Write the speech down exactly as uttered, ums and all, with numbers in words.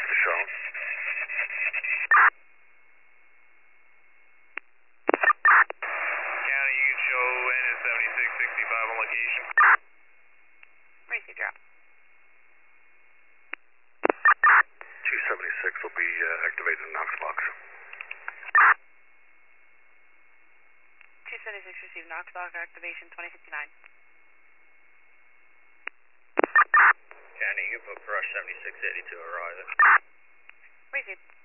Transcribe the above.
off to Charlotte. County, you can show N S seventy-six sixty-five on location. Receive drop. two seventy-six will be uh, activated in Knox box. two seventy-six received Knox box activation twenty fifty-nine. County, you can put Crush seventy-six eighty-two arriving. Receive.